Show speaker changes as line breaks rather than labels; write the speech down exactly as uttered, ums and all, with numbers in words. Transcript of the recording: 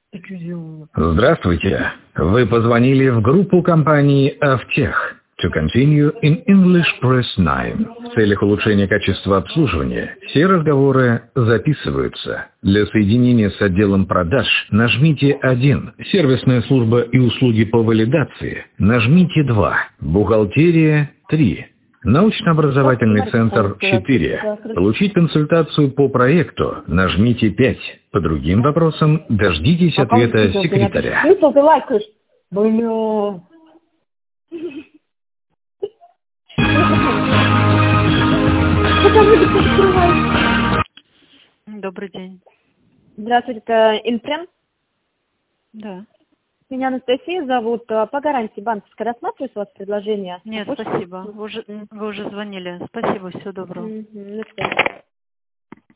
Здравствуйте. Вы позвонили в группу компании Avtech. To continue in English, press nine. В целях улучшения качества обслуживания все разговоры записываются. Для соединения с отделом продаж нажмите один. Сервисная служба и услуги по валидации нажмите два. Бухгалтерия три. Научно-образовательный центр четыре. Получить консультацию по проекту нажмите пять. По другим вопросам дождитесь ответа секретаря.
Добрый день.
Здравствуйте, это Инфрем?
Да.
Меня Анастасия зовут. По гарантии банковской рассматривать у вас предложение?
Нет, спасибо. Вы уже, вы уже звонили. Спасибо, всего доброго.
Угу,